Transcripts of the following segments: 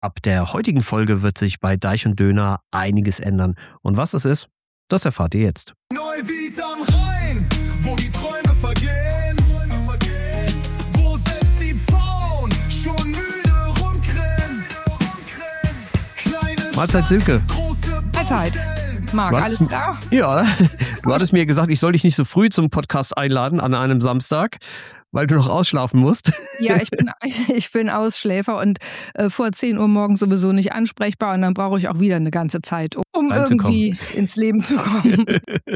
Ab der heutigen Folge wird sich bei Deich und Döner einiges ändern. Und was es ist, das erfahrt ihr jetzt. Neuwied am Rhein, wo die Träume vergehen, wo selbst die Frauen schon müde rumkrähen. Mahlzeit, Silke. Mahlzeit. Marc, alles klar? Ja, du hattest mir gesagt, ich soll dich nicht so früh zum Podcast einladen an einem Samstag, weil du noch ausschlafen musst. Ja, ich bin Ausschläfer und vor 10 Uhr morgens sowieso nicht ansprechbar und dann brauche ich auch wieder eine ganze Zeit, um irgendwie ins Leben zu kommen.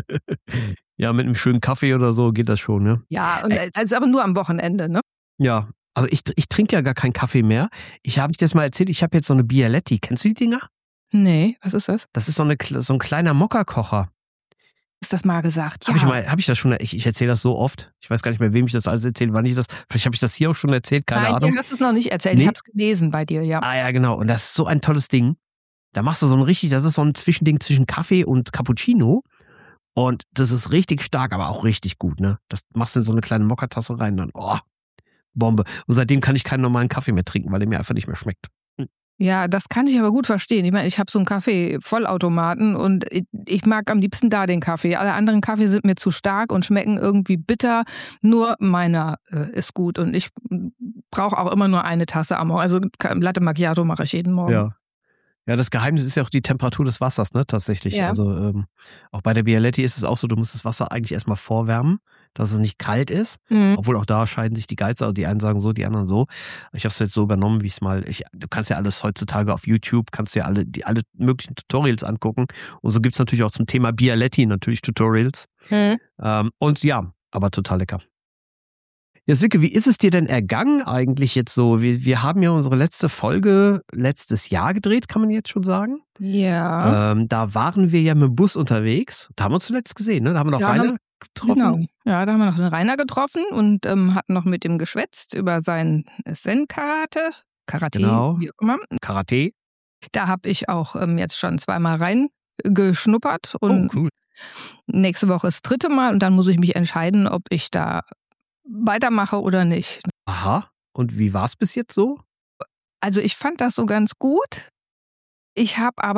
Ja, mit einem schönen Kaffee oder so geht das schon, ne? Ja, und also aber nur am Wochenende, ne? Ja, also ich trinke ja gar keinen Kaffee mehr. Habe ich das mal erzählt, ich habe jetzt so eine Bialetti. Kennst du die Dinger? Nee, was ist das? Das ist so ein kleiner Mokka-Kocher. Ist das mal gesagt? Ja. Hab ich das schon, ich erzähle das so oft. Ich weiß gar nicht mehr, wem ich das alles erzähle, wann ich das, vielleicht habe ich das hier auch schon erzählt, keine Ahnung. Nein, du hast es noch nicht erzählt, Nee? Ich habe es gelesen bei dir, ja. Ah ja, genau. Und das ist so ein tolles Ding. Da machst du das ist so ein Zwischending zwischen Kaffee und Cappuccino. Und das ist richtig stark, aber auch richtig gut, ne? Das machst du in so eine kleine Mokka-Tasse rein, dann, Bombe. Und seitdem kann ich keinen normalen Kaffee mehr trinken, weil der mir einfach nicht mehr schmeckt. Ja, das kann ich aber gut verstehen. Ich meine, ich habe so einen Kaffee-Vollautomaten und ich mag am liebsten da den Kaffee. Alle anderen Kaffee sind mir zu stark und schmecken irgendwie bitter. Nur meiner ist gut und ich brauche auch immer nur eine Tasse am Morgen. Also Latte Macchiato mache ich jeden Morgen. Ja, das Geheimnis ist ja auch die Temperatur des Wassers, ne, tatsächlich. Ja. Also auch bei der Bialetti ist es auch so, du musst das Wasser eigentlich erstmal vorwärmen, dass es nicht kalt ist. Mhm. Obwohl auch da scheiden sich die Geister, also die einen sagen so, die anderen so. Ich habe es jetzt so übernommen, du kannst ja alles heutzutage auf YouTube, kannst ja alle möglichen Tutorials angucken. Und so gibt's natürlich auch zum Thema Bialetti natürlich Tutorials. Mhm. Und ja, aber total lecker. Ja, Silke, wie ist es dir denn ergangen eigentlich jetzt so? Wir haben ja unsere letzte Folge letztes Jahr gedreht, kann man jetzt schon sagen. Ja. Da waren wir ja mit dem Bus unterwegs. Da haben wir uns zuletzt gesehen, ne? Da haben wir noch Rainer getroffen. Genau. Ja, da haben wir noch den Rainer getroffen und hatten noch mit ihm geschwätzt über sein Zen-Karate. Karate, Genau. wie auch immer. Karate. Da habe ich auch jetzt schon 2-mal reingeschnuppert und cool. nächste Woche ist das 3. Mal und dann muss ich mich entscheiden, ob ich da weitermache oder nicht. Aha. Und wie war es bis jetzt so? Also ich fand das so ganz gut. Ich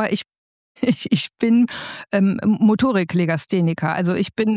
bin Motoriklegastheniker. Also ich bin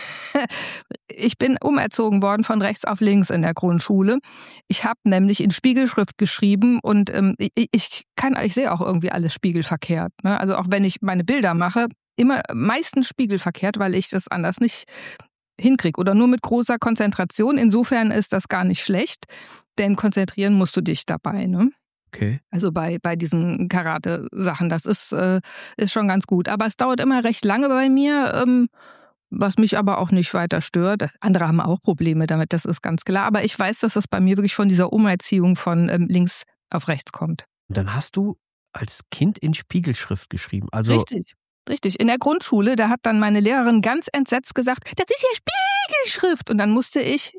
umerzogen worden von rechts auf links in der Grundschule. Ich habe nämlich in Spiegelschrift geschrieben und ich sehe auch irgendwie alles spiegelverkehrt. Ne? Also auch wenn ich meine Bilder mache, meistens spiegelverkehrt, weil ich das anders nicht hinkriege oder nur mit großer Konzentration. Insofern ist das gar nicht schlecht, denn konzentrieren musst du dich dabei, ne? Okay. Also bei diesen Karate-Sachen, das ist schon ganz gut. Aber es dauert immer recht lange bei mir, was mich aber auch nicht weiter stört. Andere haben auch Probleme damit, das ist ganz klar. Aber ich weiß, dass das bei mir wirklich von dieser Umerziehung von links auf rechts kommt. Und dann hast du als Kind in Spiegelschrift geschrieben. Also Richtig. In der Grundschule, da hat dann meine Lehrerin ganz entsetzt gesagt, das ist ja Spiegelschrift. Und dann musste ich,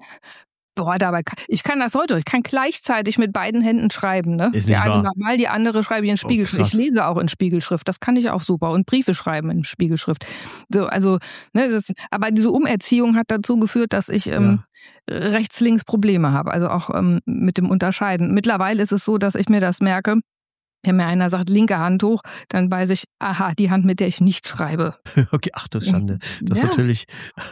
ich kann das heute, ich kann gleichzeitig mit beiden Händen schreiben. Ne? Ist nicht Der eine wahr. normal, die andere schreibe ich in Spiegelschrift. Ich lese auch in Spiegelschrift, das kann ich auch super. Und Briefe schreiben in Spiegelschrift. So, also, ne, aber diese Umerziehung hat dazu geführt, dass ich rechts-links Probleme habe. Also auch mit dem Unterscheiden. Mittlerweile ist es so, dass ich mir das merke. Wenn mir einer sagt, linke Hand hoch, dann weiß ich, aha, die Hand, mit der ich nicht schreibe. Okay, ach du Schande. Das ist Ja. natürlich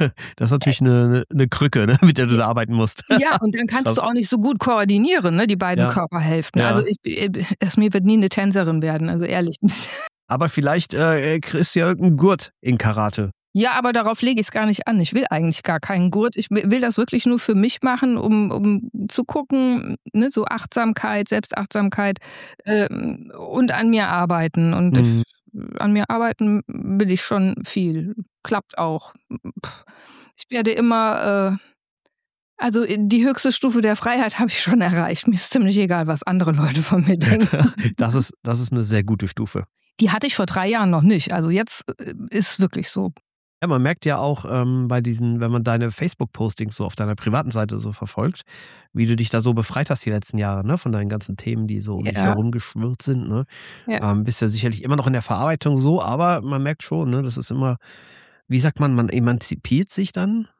eine Krücke, ne, mit der du da arbeiten musst. Ja, und dann kannst du auch nicht so gut koordinieren, ne, die beiden Körperhälften. Ja. Also aus mir wird nie eine Tänzerin werden, also ehrlich. Aber vielleicht kriegst du ja irgendeinen Gurt in Karate. Ja, aber darauf lege ich es gar nicht an. Ich will eigentlich gar keinen Gurt. Ich will das wirklich nur für mich machen, um zu gucken, ne, so Achtsamkeit, Selbstachtsamkeit und an mir arbeiten. Und an mir arbeiten will ich schon viel. Klappt auch. Ich werde immer, also die höchste Stufe der Freiheit habe ich schon erreicht. Mir ist ziemlich egal, was andere Leute von mir denken. Das ist eine sehr gute Stufe. Die hatte ich vor 3 Jahren noch nicht. Also jetzt ist wirklich so. Ja, man merkt ja auch bei wenn man deine Facebook-Postings so auf deiner privaten Seite so verfolgt, wie du dich da so befreit hast die letzten Jahre, ne, von deinen ganzen Themen, die so um dich herumgeschwirrt sind, ne. Ja. Bist ja sicherlich immer noch in der Verarbeitung so, aber man merkt schon, ne, das ist immer, wie sagt man emanzipiert sich dann?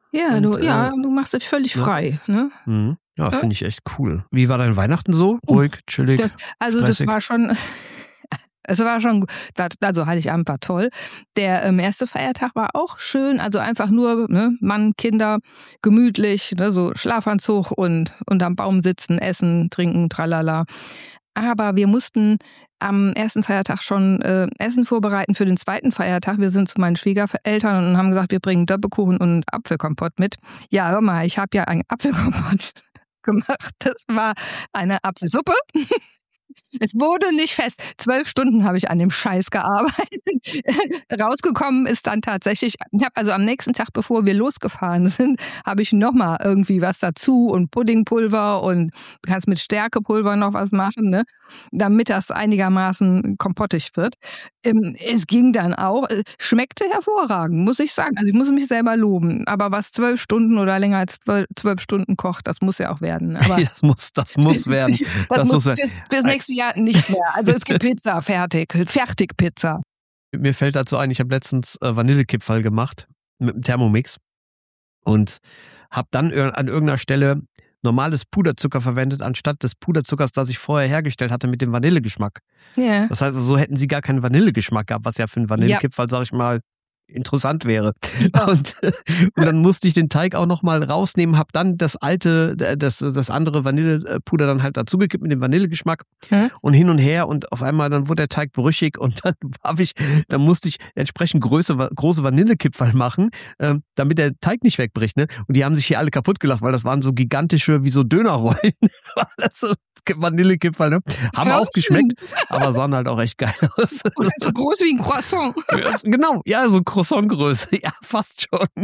Ja, Und, du machst dich völlig ne? frei. Ne? Ja, Ja. finde ich echt cool. Wie war dein Weihnachten so? Ruhig, chillig, Das stressig? war schon, es war schon, also Heiligabend war toll. Der erste Feiertag war auch schön, also einfach nur ne, Mann, Kinder, gemütlich, ne, so Schlafanzug und unterm Baum sitzen, essen, trinken, tralala. Aber wir mussten am ersten Feiertag schon Essen vorbereiten für den zweiten Feiertag. Wir sind zu meinen Schwiegereltern und haben gesagt, wir bringen Döppekuchen und Apfelkompott mit. Ja, hör mal, ich habe ja einen Apfelkompott gemacht. Das war eine Apfelsuppe. Es wurde nicht fest. 12 Stunden habe ich an dem Scheiß gearbeitet. Rausgekommen ist dann tatsächlich, ich habe also am nächsten Tag, bevor wir losgefahren sind, habe ich nochmal irgendwie was dazu und Puddingpulver und du kannst mit Stärkepulver noch was machen, ne? Damit das einigermaßen kompottig wird. Es ging dann auch, schmeckte hervorragend, muss ich sagen. Also ich muss mich selber loben. Aber was 12 Stunden oder länger als 12 Stunden kocht, das muss ja auch werden. Aber Das muss werden. das muss werden. fürs nächste Jahr nicht mehr. Also es gibt Pizza, fertig Pizza. Mir fällt dazu ein, ich habe letztens Vanillekipferl gemacht mit einem Thermomix und habe dann an irgendeiner Stelle normales Puderzucker verwendet, anstatt des Puderzuckers, das ich vorher hergestellt hatte mit dem Vanillegeschmack. Ja. Das heißt, so hätten sie gar keinen Vanillegeschmack gehabt, was ja für einen Vanillekipferl, sag ich mal, interessant wäre. Ja. Und dann musste ich den Teig auch nochmal rausnehmen, habe dann das andere Vanillepuder dann halt dazugekippt mit dem Vanillegeschmack und hin und her und auf einmal dann wurde der Teig brüchig und dann musste ich entsprechend große Vanillekipferl machen, damit der Teig nicht wegbricht. Ne? Und die haben sich hier alle kaputt gelacht, weil das waren so gigantische, wie so Dönerrollen. Das so Vanillekipferl, ne? Haben auch geschmeckt, aber sahen halt auch echt geil aus. Oder so groß wie ein Croissant. Genau, ja, so Croissantgröße, ja, fast schon.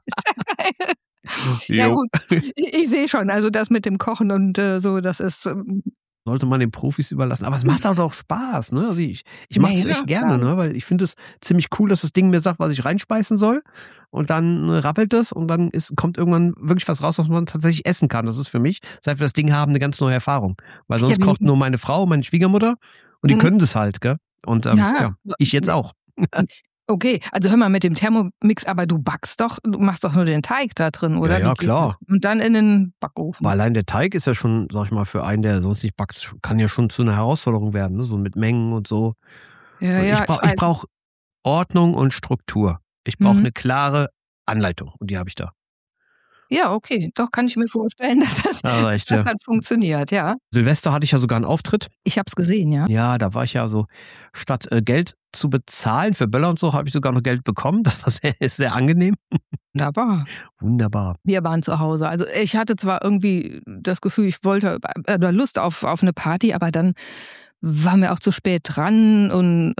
Ja gut, ich sehe schon, also das mit dem Kochen und so, das ist... Sollte man den Profis überlassen, aber es macht halt auch Spaß, ne? Also ich mache es echt gerne, ne? Weil ich finde es ziemlich cool, dass das Ding mir sagt, was ich reinspeisen soll und dann rappelt es und dann kommt irgendwann wirklich was raus, was man tatsächlich essen kann. Das ist für mich, seit wir das Ding haben, eine ganz neue Erfahrung. Weil sonst kocht nur meine Frau, meine Schwiegermutter und die können das halt, gell? Und ich jetzt auch. Okay, also hör mal mit dem Thermomix, aber du machst doch nur den Teig da drin, oder? Ja, klar. Und dann in den Backofen. Aber allein der Teig ist ja schon, sag ich mal, für einen, der sonst nicht backt, kann ja schon zu einer Herausforderung werden, ne? So mit Mengen und so. Ja, ich brauch Ordnung und Struktur. Ich brauche eine klare Anleitung und die habe ich da. Ja, okay. Doch, kann ich mir vorstellen, dass das funktioniert, ja. Silvester hatte ich ja sogar einen Auftritt. Ich habe es gesehen, ja. Ja, da war ich ja so, statt Geld zu bezahlen für Böller und so, habe ich sogar noch Geld bekommen. Das war sehr angenehm. Wunderbar. Wir waren zu Hause. Also ich hatte zwar irgendwie das Gefühl, ich wollte oder Lust auf eine Party, aber dann waren wir auch zu spät dran und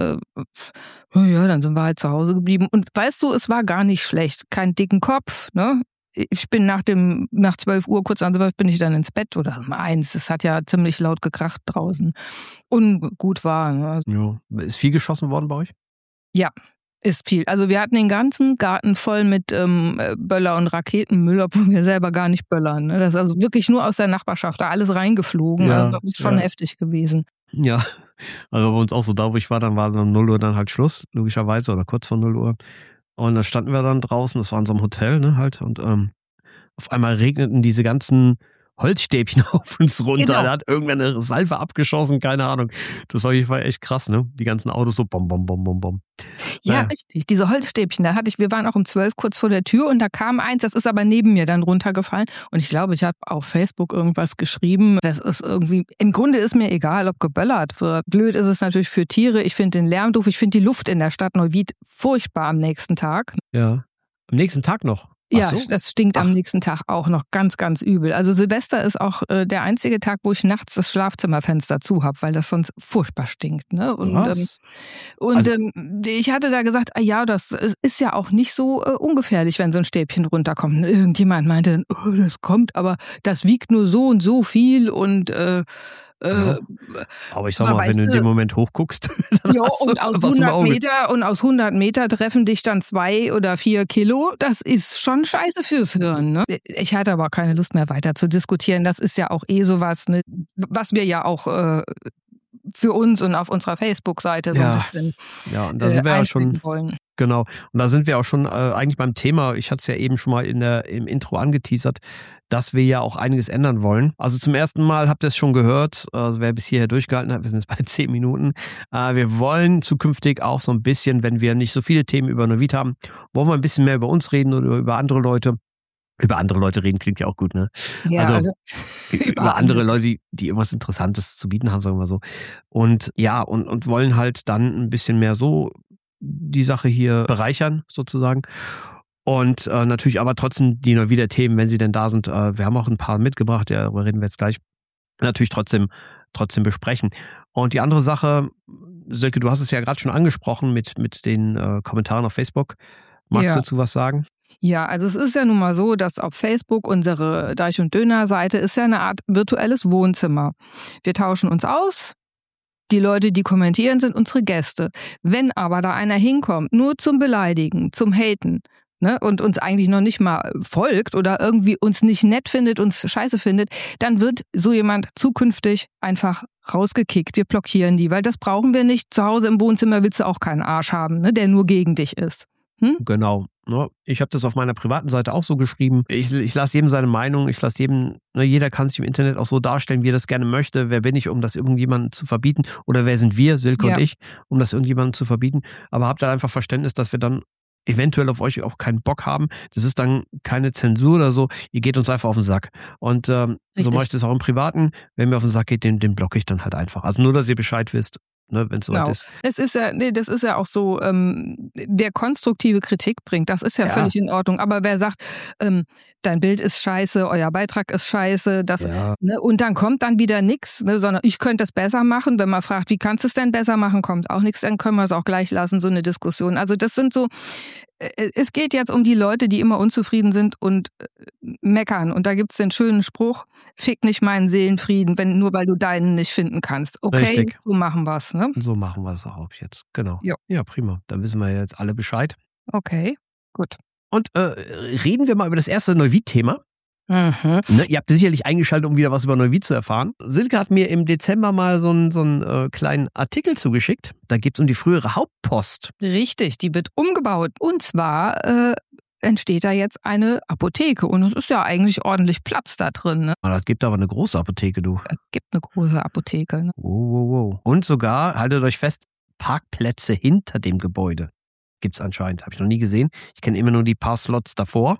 dann sind wir halt zu Hause geblieben. Und weißt du, es war gar nicht schlecht. Keinen dicken Kopf, ne? Ich bin nach 12 Uhr, kurz an 12 bin ich dann ins Bett oder um 1. Es hat ja ziemlich laut gekracht draußen. Und gut war. Ne? Ja. Ist viel geschossen worden bei euch? Ja, ist viel. Also wir hatten den ganzen Garten voll mit Böller und Raketenmüll, obwohl wir selber gar nicht böllern. Ne? Das ist also wirklich nur aus der Nachbarschaft, da alles reingeflogen. Ja, also das ist schon heftig gewesen. Ja, also bei uns auch so, da wo ich war dann um 0 Uhr dann halt Schluss, logischerweise, oder kurz vor 0 Uhr. Und da standen wir dann draußen, das war in so einem Hotel, ne, halt, und auf einmal regneten diese ganzen Holzstäbchen auf uns runter. Genau. Da hat irgendwer eine Salve abgeschossen, keine Ahnung. Das war echt krass, ne? Die ganzen Autos so bom, bom, bom, bom, bom. Ja, richtig. Diese Holzstäbchen, wir waren auch um 12 kurz vor der Tür und da kam eins, das ist aber neben mir dann runtergefallen. Und ich glaube, ich habe auf Facebook irgendwas geschrieben. Das ist irgendwie, im Grunde ist mir egal, ob geböllert wird. Blöd ist es natürlich für Tiere. Ich finde den Lärm doof. Ich finde die Luft in der Stadt Neuwied furchtbar am nächsten Tag. Ja. Am nächsten Tag noch? Ja, das stinkt am nächsten Tag auch noch ganz, ganz übel. Also Silvester ist auch der einzige Tag, wo ich nachts das Schlafzimmerfenster zu habe, weil das sonst furchtbar stinkt. Ne? Und ich hatte da gesagt, das ist ja auch nicht so ungefährlich, wenn so ein Stäbchen runterkommt. Und irgendjemand meinte, das kommt, aber das wiegt nur so und so viel und ja. Aber ich sag mal, wenn du in dem Moment hochguckst, dann ja, und aus 100 Meter treffen dich dann 2 oder 4 Kilo. Das ist schon scheiße fürs Hirn. Ne? Ich hatte aber keine Lust mehr weiter zu diskutieren. Das ist ja auch sowas, ne, was wir ja auch für uns und auf unserer Facebook-Seite so ein bisschen ja, und da sind wir ja schon wollen. Genau. Und da sind wir auch schon eigentlich beim Thema. Ich hatte es ja eben schon mal im Intro angeteasert, dass wir ja auch einiges ändern wollen. Also zum ersten Mal habt ihr es schon gehört, also wer bis hierher durchgehalten hat, wir sind jetzt bei 10 Minuten. Wir wollen zukünftig auch so ein bisschen, wenn wir nicht so viele Themen über Neuwied haben, wollen wir ein bisschen mehr über uns reden oder über andere Leute. Über andere Leute reden klingt ja auch gut, ne? Ja, also über andere Leute, die irgendwas Interessantes zu bieten haben, sagen wir so. Und ja, und wollen halt dann ein bisschen mehr so die Sache hier bereichern, sozusagen. Und natürlich aber trotzdem die Neuwieder Themen, wenn sie denn da sind. Wir haben auch ein paar mitgebracht, darüber reden wir jetzt gleich. Natürlich trotzdem besprechen. Und die andere Sache, Silke, du hast es ja gerade schon angesprochen mit den Kommentaren auf Facebook. Magst du dazu was sagen? Ja, also es ist ja nun mal so, dass auf Facebook unsere Deich- und Döner-Seite ist ja eine Art virtuelles Wohnzimmer. Wir tauschen uns aus. Die Leute, die kommentieren, sind unsere Gäste. Wenn aber da einer hinkommt, nur zum Beleidigen, zum Haten, ne, und uns eigentlich noch nicht mal folgt oder irgendwie uns nicht nett findet, uns scheiße findet, dann wird so jemand zukünftig einfach rausgekickt. Wir blockieren die, weil das brauchen wir nicht. Zu Hause im Wohnzimmer willst du auch keinen Arsch haben, ne, der nur gegen dich ist. Genau. Ich habe das auf meiner privaten Seite auch so geschrieben. Ich lasse jedem seine Meinung. Ich lasse jedem, jeder kann sich im Internet auch so darstellen, wie er das gerne möchte. Wer bin ich, um das irgendjemandem zu verbieten? Oder wer sind wir, Silke und ich, um das irgendjemandem zu verbieten? Aber habt da einfach Verständnis, dass wir dann eventuell auf euch auch keinen Bock haben. Das ist dann keine Zensur oder so. Ihr geht uns einfach auf den Sack. Und so mache ich das auch im Privaten. Wenn mir auf den Sack geht, den blocke ich dann halt einfach. Also nur, dass ihr Bescheid wisst. Ne, wenn es soweit ist. Das ist ja auch so, wer konstruktive Kritik bringt, das ist ja völlig in Ordnung. Aber wer sagt, dein Bild ist scheiße, euer Beitrag ist scheiße, ne, und dann kommt dann wieder nichts, ne, sondern ich könnte das besser machen. Wenn man fragt, wie kannst du es denn besser machen, kommt auch nichts, dann können wir es auch gleich lassen, so eine Diskussion. Also das sind so, es geht jetzt um die Leute, die immer unzufrieden sind und meckern. Und da gibt es den schönen Spruch, fick nicht meinen Seelenfrieden, nur weil du deinen nicht finden kannst. Okay, richtig. So machen wir es. Ne? So machen wir es auch jetzt, genau. Jo. Ja, prima. Dann wissen wir jetzt alle Bescheid. Okay, gut. Und reden wir mal über das erste Neuwied-Thema. Mhm. Ne, ihr habt sicherlich eingeschaltet, um wieder was über Neuwied zu erfahren. Silke hat mir im Dezember mal so einen kleinen Artikel zugeschickt. Da geht es um die frühere Hauptpost. Richtig, die wird umgebaut. Und zwar entsteht da jetzt eine Apotheke. Und es ist ja eigentlich ordentlich Platz da drin. Ne? Das gibt aber eine große Apotheke, du. Es gibt eine große Apotheke. Ne? Wow. Und sogar, haltet euch fest, Parkplätze hinter dem Gebäude gibt es anscheinend. Habe ich noch nie gesehen. Ich kenne immer nur die paar Slots davor.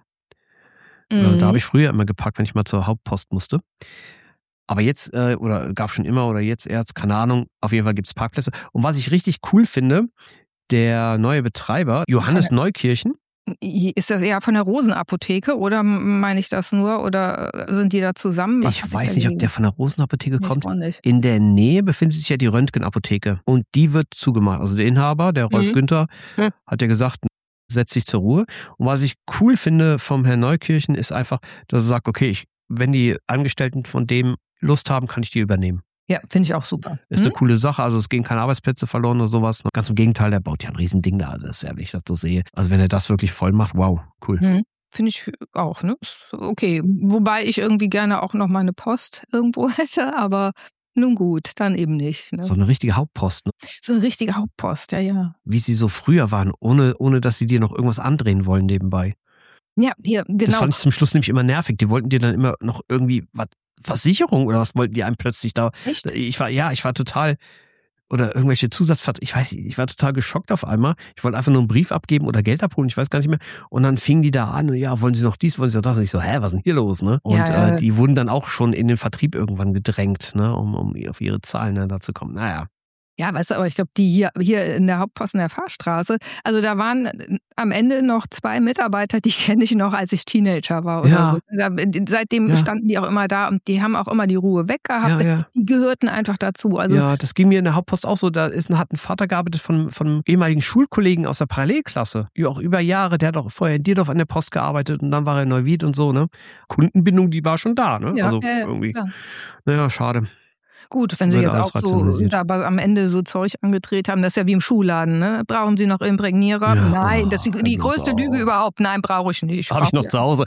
Da habe ich früher immer geparkt, wenn ich mal zur Hauptpost musste. Aber jetzt, oder gab schon immer oder jetzt erst, keine Ahnung, auf jeden Fall gibt es Parkplätze. Und was ich richtig cool finde, der neue Betreiber, Johannes Neukirchen. Ist das eher von der Rosenapotheke oder meine ich das nur oder sind die da zusammen? Ich weiß nicht, ob der von der Rosenapotheke kommt. Nicht. In der Nähe befindet sich ja die Röntgenapotheke und die wird zugemacht. Also der Inhaber, der Rolf Günther, hat ja gesagt, setzt sich zur Ruhe. Und was ich cool finde vom Herrn Neukirchen ist einfach, dass er sagt, okay, wenn die Angestellten von dem Lust haben, kann ich die übernehmen. Ja, finde ich auch super. Ist eine coole Sache, also es gehen keine Arbeitsplätze verloren oder sowas. Ganz im Gegenteil, der baut ja ein Riesending da, das ist ja, wenn ich das so sehe. Also wenn er das wirklich voll macht, wow, cool. Finde ich auch, ne? Okay, wobei ich irgendwie gerne auch noch mal eine Post irgendwo hätte, aber nun gut, dann eben nicht. Ne? So eine richtige Hauptpost. Ne? So eine richtige Hauptpost, ja. Wie sie so früher waren, ohne dass sie dir noch irgendwas andrehen wollen nebenbei. Ja, hier, genau. Das fand ich zum Schluss nämlich immer nervig. Die wollten dir dann immer noch irgendwie Versicherung oder was wollten die einem plötzlich da? Echt? Ich war total, oder irgendwelche ich weiß nicht, ich war total geschockt auf einmal. Ich wollte einfach nur einen Brief abgeben oder Geld abholen, ich weiß gar nicht mehr. Und dann fingen die da an, ja, wollen sie noch dies, wollen sie noch das? Und ich so, was ist denn hier los, ne? Und die wurden dann auch schon in den Vertrieb irgendwann gedrängt, ne, um auf ihre Zahlen da zu kommen. Naja. Ja, weißt du, aber ich glaube, die hier in der Hauptpost in der Fahrstraße, also da waren am Ende noch 2 Mitarbeiter, die kenne ich noch, als ich Teenager war. Oder so. Seitdem standen die auch immer da und die haben auch immer die Ruhe weggehabt. Ja. Die gehörten einfach dazu. Also, ja, das ging mir in der Hauptpost auch so. Da hat ein Vater gearbeitet von einem ehemaligen Schulkollegen aus der Parallelklasse. Ja, auch über Jahre. Der hat auch vorher in Dierdorf an der Post gearbeitet und dann war er in Neuwied und so, ne? Kundenbindung, die war schon da, ne? Ja, also irgendwie. klar. Naja, schade. Gut, wenn Sie Wird jetzt alles auch so rationalisiert. aber am Ende so Zeug angedreht haben, das ist ja wie im Schuhladen, ne? Brauchen Sie noch Imprägnierer? Ja, Nein, das ist hör die bloß größte Lüge auf. überhaupt. Nein, brauche ich nicht. Habe ich noch zu Hause.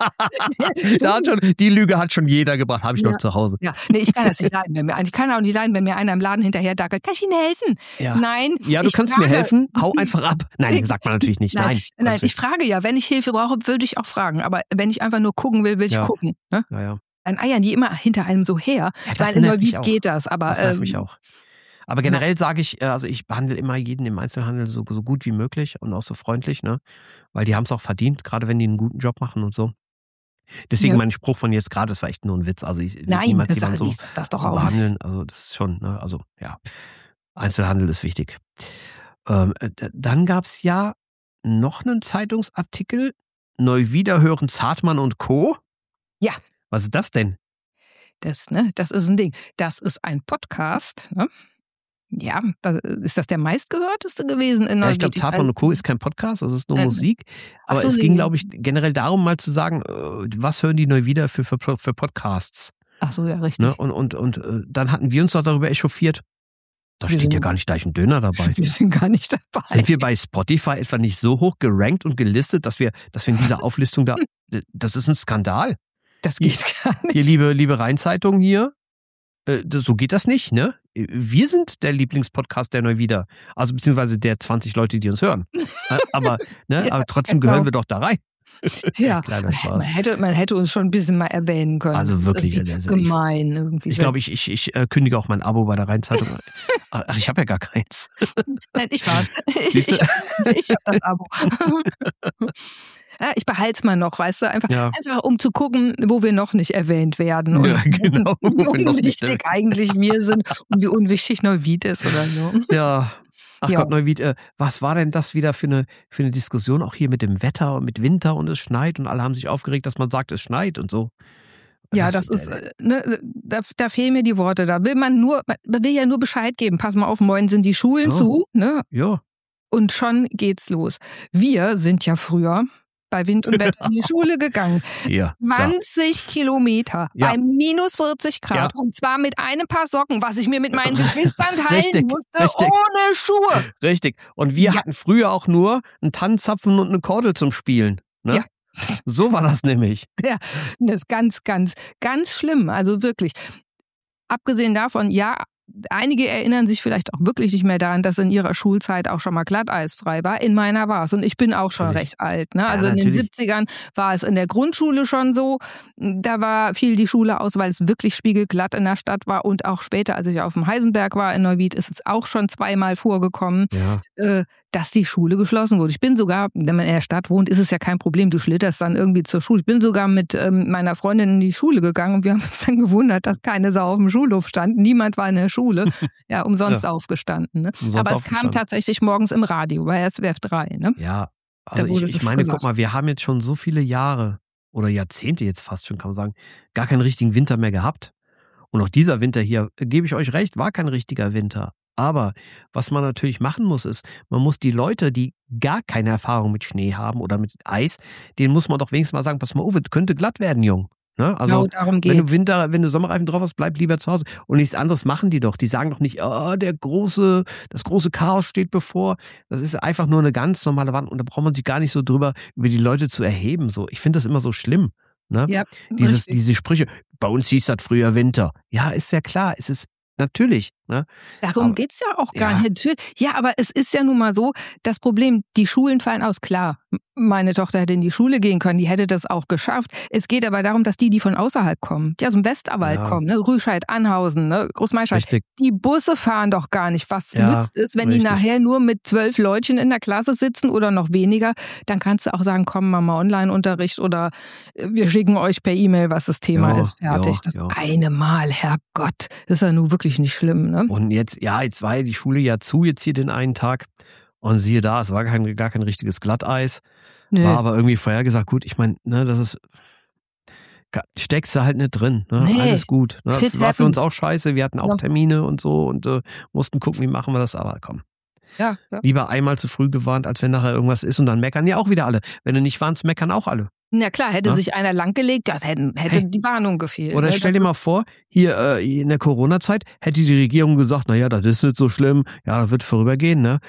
Die Lüge hat schon jeder gebracht, habe ich noch zu Hause. Ja, nee, ich kann das nicht leiden. Ich kann auch nicht leiden, wenn mir einer im Laden hinterher dackelt. Kann ich Ihnen helfen? Ja. Nein. Ja, du ich kannst frage, mir helfen, hau einfach ab. Nein, sagt man natürlich nicht. Nein, Nein, ich frage ja, wenn ich Hilfe brauche, würde ich auch fragen. Aber wenn ich einfach nur gucken will, will ich gucken. Ne? Ja. Dann eiern die immer hinter einem so her. Ja, weil in Neuwied geht das. Aber, das nervt mich auch. Aber generell sage ich, also ich behandle immer jeden im Einzelhandel so gut wie möglich und auch so freundlich, ne? Weil die haben es auch verdient, gerade wenn die einen guten Job machen und so. Deswegen mein Spruch von jetzt gerade, das war echt nur ein Witz. Also ich will niemals jemanden so behandeln. Also das ist schon, ne? Also ja, Einzelhandel ist wichtig. Dann gab es ja noch einen Zeitungsartikel, Neuwieder hören Zartmann und Co. Ja. Was ist das denn? Das ist ein Ding. Das ist ein Podcast, ne? Ja, ist das der meistgehörteste gewesen in Neuwied? Ja, ich glaube, Zartmann und Co. ist kein Podcast, das ist nur Musik. Aber es ging, glaube ich, generell darum, mal zu sagen, was hören die Neuwieder für Podcasts? Ach so, ja, richtig. Ne? Und dann hatten wir uns doch darüber echauffiert. Da steht ja gar nicht gleich ein Döner dabei. Wir sind gar nicht dabei. Sind wir bei Spotify etwa nicht so hoch gerankt und gelistet, dass wir in dieser Auflistung da, das ist ein Skandal. Das geht gar nicht. Hier, liebe Rheinzeitung hier, so geht das nicht, ne? Wir sind der Lieblingspodcast der Neuwieder. Also beziehungsweise der 20 Leute, die uns hören. Aber trotzdem gehören wir doch da rein. Ja, kleiner Spaß. Man hätte uns schon ein bisschen mal erwähnen können. Also wirklich. Gemein irgendwie. Ich glaube, ich kündige auch mein Abo bei der Rheinzeitung. Ach, ich habe ja gar keins. Nein, ich war's. Ich habe das Abo. Ja, ich behalte es mal noch, weißt du, einfach um zu gucken, wo wir noch nicht erwähnt werden. Und genau. Wie unwichtig eigentlich wir sind und wie unwichtig Neuwied ist oder so. Ja. Ach Gott, Neuwied, was war denn das wieder für eine Diskussion, auch hier mit dem Wetter und mit Winter und es schneit und alle haben sich aufgeregt, dass man sagt, es schneit und so. Ja, das ist, da fehlen mir die Worte. Da will man will ja nur Bescheid geben. Pass mal auf, morgen sind die Schulen zu, ne? Ja. Und schon geht's los. Wir sind ja früher bei Wind und Wetter in die Schule gegangen. Ja, 20 Kilometer bei minus 40 Grad. Und zwar mit einem Paar Socken, was ich mir mit meinen Geschwistern teilen musste, ohne Schuhe. Richtig. Und wir hatten früher auch nur einen Tannenzapfen und eine Kordel zum Spielen. Ne? Ja. So war das nämlich. Ja, das ist ganz, ganz, ganz schlimm. Also wirklich. Abgesehen davon, einige erinnern sich vielleicht auch wirklich nicht mehr daran, dass in ihrer Schulzeit auch schon mal glatteisfrei war. In meiner war es. Und ich bin auch schon recht alt. Ne? Also in den 70ern war es in der Grundschule schon so. Da fiel die Schule aus, weil es wirklich spiegelglatt in der Stadt war. Und auch später, als ich auf dem Heisenberg war in Neuwied, ist es auch schon zweimal vorgekommen, dass die Schule geschlossen wurde. Ich bin sogar, wenn man in der Stadt wohnt, ist es ja kein Problem. Du schlitterst dann irgendwie zur Schule. Ich bin sogar mit meiner Freundin in die Schule gegangen und wir haben uns dann gewundert, dass keine Sau auf dem Schulhof stand. Niemand war in der Schule. Ja, umsonst aufgestanden. Ne? Aber es kam tatsächlich morgens im Radio bei SWF 3. Ne? Ja, also ich meine, guck mal, wir haben jetzt schon so viele Jahre oder Jahrzehnte jetzt fast schon, kann man sagen, gar keinen richtigen Winter mehr gehabt. Und auch dieser Winter hier, gebe ich euch recht, war kein richtiger Winter. Aber was man natürlich machen muss, ist, man muss die Leute, die gar keine Erfahrung mit Schnee haben oder mit Eis, denen muss man doch wenigstens mal sagen, pass mal auf, es könnte glatt werden, Jung. Ne? Also, darum geht's. wenn du Sommerreifen drauf hast, bleib lieber zu Hause. Und nichts anderes machen die doch. Die sagen doch nicht, das große Chaos steht bevor. Das ist einfach nur eine ganz normale Wand und da braucht man sich gar nicht so über die Leute zu erheben. So. Ich finde das immer so schlimm. Ne? Ja, diese Sprüche, bei uns hieß das früher Winter. Ja, ist ja klar, es ist natürlich. Ne? Darum geht es ja auch gar nicht. Ja, aber es ist ja nun mal so, das Problem, die Schulen fallen aus. Klar, meine Tochter hätte in die Schule gehen können, die hätte das auch geschafft. Es geht aber darum, dass die von außerhalb kommen, die aus dem Westerwald kommen, ne? Rüscheid, Anhausen, ne? Großmeischeid. Die Busse fahren doch gar nicht. Was nützt es, wenn die nachher nur mit 12 Leutchen in der Klasse sitzen oder noch weniger? Dann kannst du auch sagen, komm, Mama, Online-Unterricht oder wir schicken euch per E-Mail, was das Thema ist. Fertig. Das eine Mal, Herrgott, ist ja nun wirklich nicht schlimm, ne? Und jetzt war ja die Schule ja zu, jetzt hier den einen Tag. Und siehe da, es war gar kein richtiges Glatteis. Nö. War aber irgendwie vorhergesagt, gut, ich meine, ne, das ist, steckst du halt nicht drin. Ne? Nee, alles gut. Ne? War für uns auch scheiße, wir hatten auch Termine und so und mussten gucken, wie machen wir das, aber komm. Ja. Lieber einmal zu früh gewarnt, als wenn nachher irgendwas ist und dann meckern ja auch wieder alle. Wenn du nicht warnst, meckern auch alle. Na klar, hätte Ja? sich einer langgelegt, das hätte Hey. die Warnung gefehlt. Oder Ne? stell dir mal vor, hier in der Corona-Zeit hätte die Regierung gesagt, naja, das ist nicht so schlimm, ja, das wird vorübergehen, ne?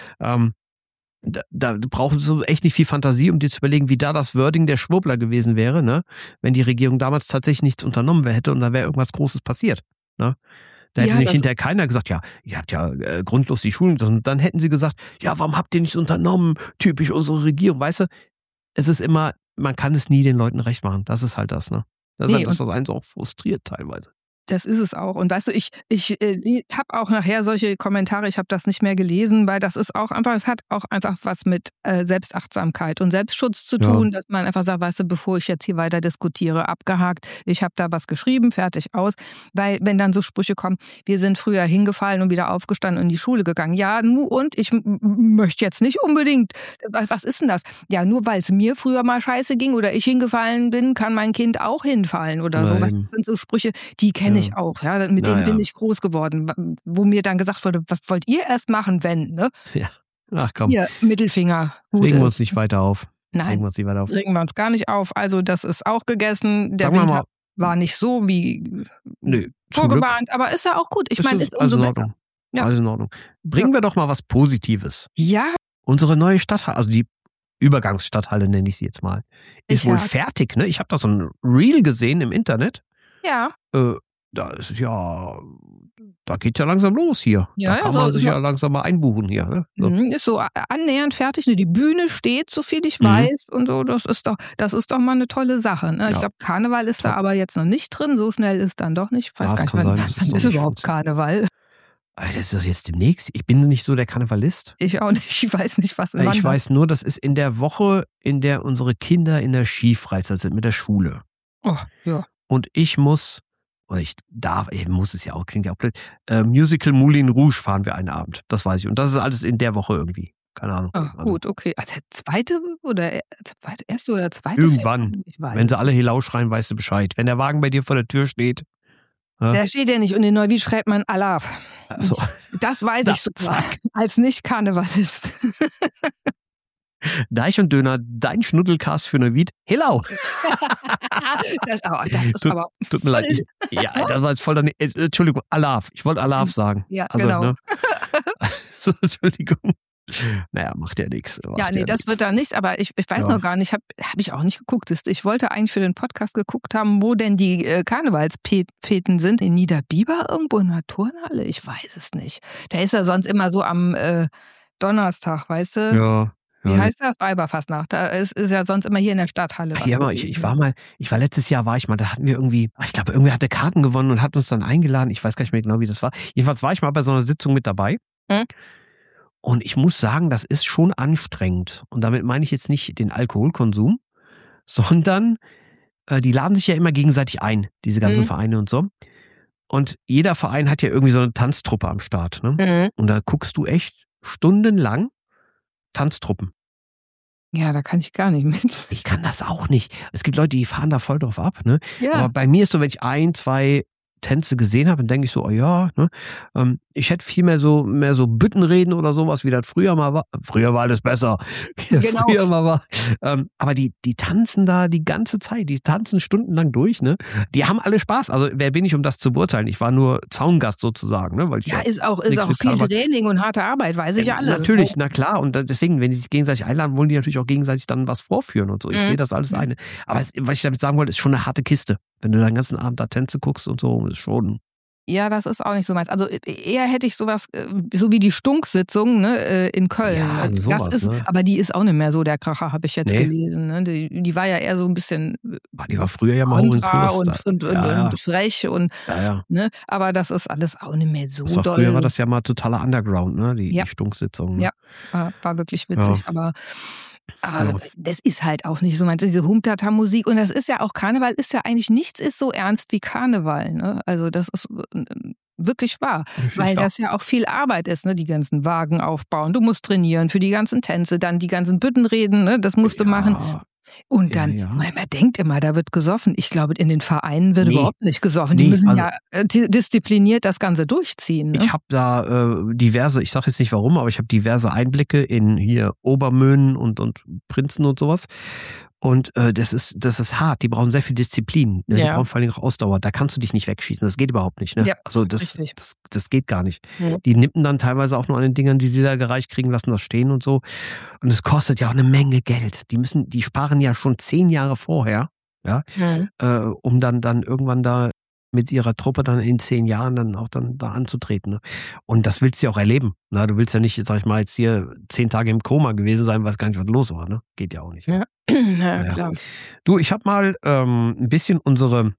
Da brauchst du echt nicht viel Fantasie, um dir zu überlegen, wie da das Wording der Schwurbler gewesen wäre, ne? Wenn die Regierung damals tatsächlich nichts unternommen hätte und da wäre irgendwas Großes passiert, ne? Da hätte Ja, nicht das- hinterher keiner gesagt, ja, ihr habt ja grundlos die Schulen, und dann hätten sie gesagt, ja, warum habt ihr nichts unternommen? Typisch unsere Regierung, weißt du? Es ist immer, man kann es nie den Leuten recht machen. Das ist halt das, ne? Das ist Nee, halt das, was einen so auch frustriert teilweise. Das ist es auch. Und weißt du, ich habe auch nachher solche Kommentare, ich habe das nicht mehr gelesen, weil das ist auch einfach, es hat auch einfach was mit Selbstachtsamkeit und Selbstschutz zu Ja. tun, dass man einfach sagt, weißt du, bevor ich jetzt hier weiter diskutiere, abgehakt, ich habe da was geschrieben, fertig, aus. Weil wenn dann so Sprüche kommen, wir sind früher hingefallen und wieder aufgestanden und in die Schule gegangen. Ja, nu und? Ich möchte jetzt nicht unbedingt. Was ist denn das? Ja, nur weil es mir früher mal scheiße ging oder ich hingefallen bin, kann mein Kind auch hinfallen oder so. Nein. Das sind so Sprüche, die kenne ich auch. Ja, mit denen bin ich groß geworden. Wo mir dann gesagt wurde, was wollt ihr erst machen, wenn? Ne? Ach komm, Hier, Mittelfinger. Gut regen wir ist. uns nicht weiter auf. Regen Nein, wir uns nicht weiter auf. regen wir uns gar nicht auf. Also das ist auch gegessen. Der Sagen wir Winter mal, war nicht so wie nö, zum Glück vorgewarnt, aber ist ja auch gut. Ich meine, ist alles umso in besser. Ordnung. Ja. Alles in Ordnung. Bringen wir doch mal was Positives. Ja, Unsere neue Stadthalle, also die Übergangsstadthalle nenne ich sie jetzt mal, ist wohl Richard. fertig, ne? Ich habe da so ein Reel gesehen im Internet. ja. Da ist ja, da geht's ja langsam los hier. Ja, Da kann so man ist sich noch- ja langsam mal einbuchen hier. Ne? So. Ist so annähernd fertig. Die Bühne steht, so viel ich Mhm. weiß. Und so, das ist doch mal eine tolle Sache. Ne? Ich Ja. glaube, Karneval ist da Top. aber jetzt noch nicht drin. So schnell ist dann doch nicht. Ich weiß Ja, gar es nicht, kann wann sein, dass es wann noch ist nicht überhaupt Karneval. Das ist doch jetzt demnächst. Ich bin nicht so der Karnevalist. Ich auch nicht. Ich weiß nicht, was wann Ich das- weiß nur, das ist in der Woche, in der unsere Kinder in der Skifreizeit sind mit der Schule. Oh, ja. Und ich muss es ja auch, klingt ja auch blöd, Musical Moulin Rouge fahren wir einen Abend. Das weiß ich. Und das ist alles in der Woche irgendwie. Keine Ahnung. Ah, Also, gut, okay. Also erste oder zweite? Irgendwann. Fest? Ich weiß wenn sie es alle Helau schreien, weißt du Bescheid. Wenn der Wagen bei dir vor der Tür steht. nicht. Der steht ja nicht. Und in Neuwied schreibt man Alaf. Also, Das weiß Das- ich sogar. Als Nicht-Karnevalist. Deich und Döner, dein Schnuddelcast für Neuwied. Helau! Das ist Tut- aber. Tut mir leid. Ja, das war jetzt voll daneben. Entschuldigung, Alaf. Ich wollte Alaf sagen. Ja, Also, genau. ne? So, Entschuldigung. Naja, macht ja nichts. Ja, nee, das wird da nichts, aber ich weiß Ja. noch gar nicht, hab ich auch nicht geguckt. Ich wollte eigentlich für den Podcast geguckt haben, wo denn die Karnevalsfeten sind. In Niederbiber irgendwo in der Turnhalle? Ich weiß es nicht. Der ist ja sonst immer so am Donnerstag, weißt du? Ja. Wie heißt das? Weiberfastnacht. Da ist ja sonst immer hier in der Stadthalle. was Ja, aber gewesen. ich war letztes Jahr, da hatten wir irgendwie, ich glaube, irgendwer hatte Karten gewonnen und hat uns dann eingeladen. Ich weiß gar nicht mehr genau, wie das war. Jedenfalls war ich mal bei so einer Sitzung mit dabei. Hm? Und ich muss sagen, das ist schon anstrengend. Und damit meine ich jetzt nicht den Alkoholkonsum, sondern die laden sich ja immer gegenseitig ein, diese ganzen Mhm. Vereine und so. Und jeder Verein hat ja irgendwie so eine Tanztruppe am Start. Ne? Mhm. Und da guckst du echt stundenlang Tanztruppen. Ja, da kann ich gar nicht mit. Ich kann das auch nicht. Es gibt Leute, die fahren da voll drauf ab. Ne? Ja. Aber bei mir ist so, wenn ich 1, 2 Tänze gesehen habe, dann denke ich so, oh ja, ne? Ich hätte viel mehr so Büttenreden oder sowas, wie das früher mal war. Früher war alles besser. Wie das Genau. früher mal war. Aber die tanzen da die ganze Zeit, die tanzen stundenlang durch, ne? Die haben alle Spaß. Also wer bin ich, um das zu beurteilen? Ich war nur Zaungast sozusagen, ne? Weil ich Ja, ist auch nichts mit viel Karneval- Training und harte Arbeit, weiß ich ja alles. Natürlich, na klar. Und deswegen, wenn die sich gegenseitig einladen, wollen die natürlich auch gegenseitig dann was vorführen und so. Ich Mhm. sehe das alles eine. Aber was ich damit sagen wollte, ist schon eine harte Kiste. Wenn du den ganzen Abend da Tänze guckst und so, ist schon. Ja, das ist auch nicht so meins. Also eher hätte ich sowas, so wie die Stunksitzung ne, in Köln. Ja, also sowas, das ist, ne? Aber die ist auch nicht mehr so der Kracher, habe ich jetzt Nee. gelesen. Ne? Die war ja eher so ein bisschen Die war früher ja mal hoch in kontra Kurs. und Ja. frech und Ja. ne, aber das ist alles auch nicht mehr so Das war doll. früher war das ja mal totaler Underground, ne? Die Ja. Stunksitzung. Ne? Ja. War wirklich witzig, Ja. aber Ja. das ist halt auch nicht so meins. Diese Humtata-Musik und das ist ja auch Karneval ist ja eigentlich nichts ist so ernst wie Karneval. Ne? Also das ist wirklich wahr, weil das ja auch viel Arbeit ist, ne? Die ganzen Wagen aufbauen, du musst trainieren für die ganzen Tänze, dann die ganzen Büttenreden, ne? Das musst du machen. Und dann, Ja. man denkt immer, da wird gesoffen. Ich glaube, in den Vereinen wird Nee. überhaupt nicht gesoffen. Die Nee, müssen also- ja diszipliniert das Ganze durchziehen. Ne? Ich habe da diverse, ich sage jetzt nicht warum, aber ich habe diverse Einblicke in hier Obermöhnen und Prinzen und sowas. Und das ist hart. Die brauchen sehr viel Disziplin. Ne? Die Ja. brauchen vor allem auch Ausdauer. Da kannst du dich nicht wegschießen. Das geht überhaupt nicht. Ne? Ja, Also das richtig. geht gar nicht. Ja. Die nippen dann teilweise auch nur an den Dingern, die sie da gereicht kriegen, lassen das stehen und so. Und es kostet ja auch eine Menge Geld. Die sparen ja schon 10 Jahre vorher, ja, um dann irgendwann da mit ihrer Truppe dann in 10 Jahren dann auch dann da anzutreten. Ne? Und das willst du ja auch erleben. Na, du willst ja nicht, sag ich mal, jetzt hier 10 Tage im Koma gewesen sein, weiß gar nicht, was los war. Ne? Geht ja auch nicht. Ja. Ja, klar. Du, ich habe mal ein bisschen unsere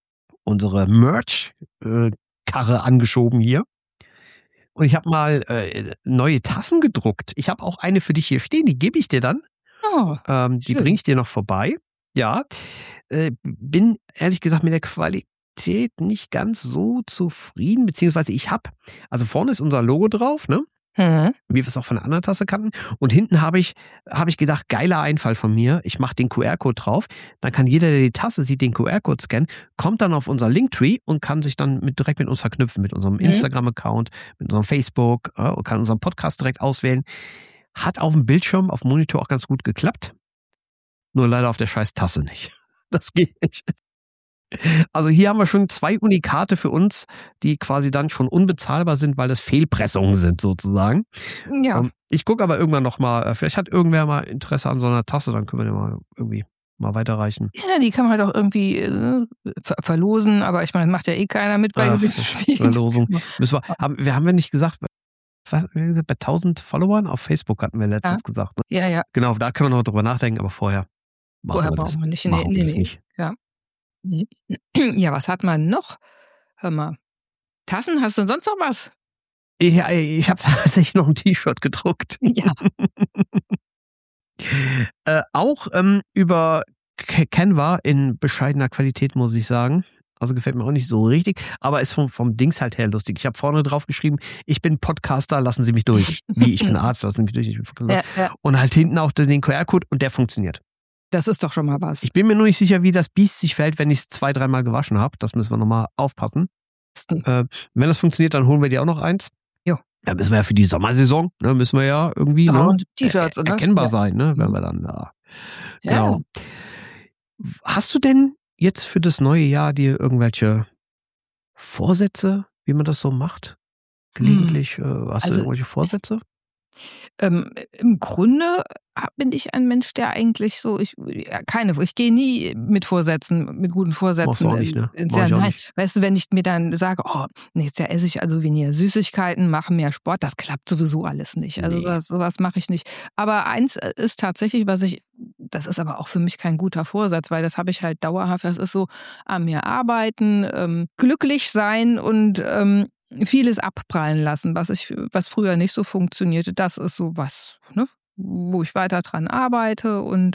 Merch-Karre angeschoben hier. Und ich habe mal neue Tassen gedruckt. Ich habe auch eine für dich hier stehen, die gebe ich dir dann. Oh, Die schön. bringe ich dir noch vorbei. Ja, bin ehrlich gesagt mit der Qualität nicht ganz so zufrieden, beziehungsweise also vorne ist unser Logo drauf, ne? Mhm. Wie wir es auch von der anderen Tasse kannten. Und hinten habe ich gedacht, geiler Einfall von mir. Ich mache den QR-Code drauf. Dann kann jeder, der die Tasse sieht, den QR-Code scannen, kommt dann auf unser Linktree und kann sich dann direkt mit uns verknüpfen, mit unserem Instagram-Account, mit unserem Facebook, und kann unseren Podcast direkt auswählen. Hat auf dem Bildschirm, auf dem Monitor auch ganz gut geklappt. Nur leider auf der scheiß Tasse nicht. Das geht nicht. Also hier haben wir schon 2 Unikate für uns, die quasi dann schon unbezahlbar sind, weil das Fehlpressungen sind sozusagen. Ja. Ich gucke aber irgendwann nochmal, vielleicht hat irgendwer mal Interesse an so einer Tasse, dann können wir die mal irgendwie mal weiterreichen. Ja, die kann man halt auch irgendwie verlosen, aber ich meine, macht ja eh keiner mit bei Gewinnspielen. Verlosung. Haben wir nicht gesagt, bei 1000 Followern auf Facebook hatten wir letztens gesagt. Ne? Ja. Genau, da können wir noch drüber nachdenken, aber vorher Vorher brauchen wir nicht. machen wir das nicht. Ja. Ja, was hat man noch? Hör mal. Tassen, hast du denn sonst noch was? Ja, ich habe tatsächlich noch ein T-Shirt gedruckt. Ja. Auch über Canva in bescheidener Qualität, muss ich sagen. Also gefällt mir auch nicht so richtig, aber ist vom Dings halt her lustig. Ich habe vorne drauf geschrieben, ich bin Podcaster, lassen Sie mich durch. Wie, ich bin Arzt, lassen Sie mich durch. Ich bin Podcaster. Ja. Und halt hinten auch den QR-Code und der funktioniert. Das ist doch schon mal was. Ich bin mir nur nicht sicher, wie das Biest sich verhält, wenn ich es 2-3 Mal gewaschen habe. Das müssen wir nochmal aufpassen. Wenn das funktioniert, dann holen wir dir auch noch eins. Jo. Ja, müssen wir ja für die Sommersaison, ne, müssen wir ja irgendwie T-Shirts, oder? erkennbar sein, ne, wenn wir dann da. Ja. Genau. Hast du denn jetzt für das neue Jahr dir irgendwelche Vorsätze, wie man das so macht? Gelegentlich, hast du irgendwelche Vorsätze? Im Grunde bin ich ein Mensch, der eigentlich so, ich gehe nie mit guten Vorsätzen. Machst du auch nicht, ne? Nein, weißt du, wenn ich mir dann sage, nächstes Jahr esse ich also weniger Süßigkeiten, mache mehr Sport, das klappt sowieso alles nicht. Also sowas mache ich nicht. Aber eins ist tatsächlich, das ist aber auch für mich kein guter Vorsatz, weil das habe ich halt dauerhaft, das ist so an mir arbeiten, glücklich sein und vieles abprallen lassen, was früher nicht so funktionierte. Das ist so was, ne, wo ich weiter dran arbeite und